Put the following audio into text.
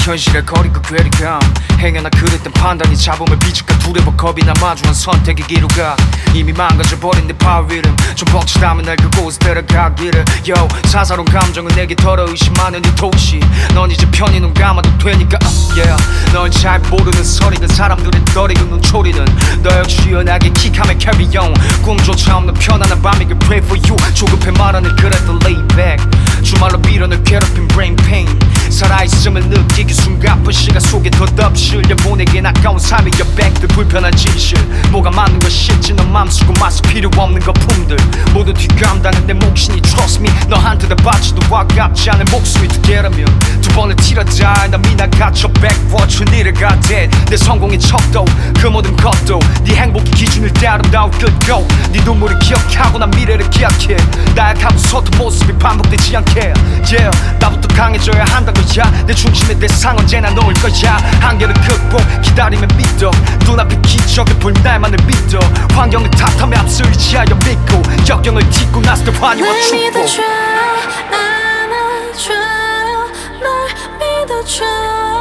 현실의 거리가 괴리감 행여나 그랬던 판단이 잡음을 비집가 두려워 겁이 나 마주한 선택의 기로가 이미 망가져버린 내 바위름 좀 벅차다면 날 그곳에 데려가기를 Yo 사사로운 감정은 내게 덜어 의심하는 이 도시 넌 이제 편히 눈 감아도 되니까 yeah 넌 잘 모르는 소리는 사람들의 떠리고 눈초리는 너 역시 연하게 킥하면 carry on 꿈조차 없는 편안한 밤이길 pray for you 조급해 말하는 그랬던 lay back 주말로 밀어낼 괴롭힌 brain pain 살아있음을 느끼기 숨가쁜 시간 속에 덧없실려 보내긴 아까운 삶의 여백들 불편한 진실 뭐가 맞는 걸 싫지 넌 맘쓰고 맛이 필요 없는 거품들 모두 뒷감당은 내 몫이니 trust me 너한테 다 바치도 아깝지 않은 목숨이 두 개라면 두 번을 튀어다 난 미나가쳐 backward 준이를 가대 내 성공의 척도 그 모든 것도 네 행복의 기준일 때 아름다운 끝고 네 눈물을 기억하고 난 미래를 기약해 나약하고 서툰 모습이 반복되지 않게 yeah 나부터 강해져야 한다고 내 중심의 대상 언제나 놓을 거야 한계를 극복 기다리면 믿어 눈앞에 기적을 볼 날만을 믿어 환경을 탓하며 앞서 의지하여 믿고 역경을 딛고 나서 환희와 축복 날 믿어줘 안아줘 널 믿어줘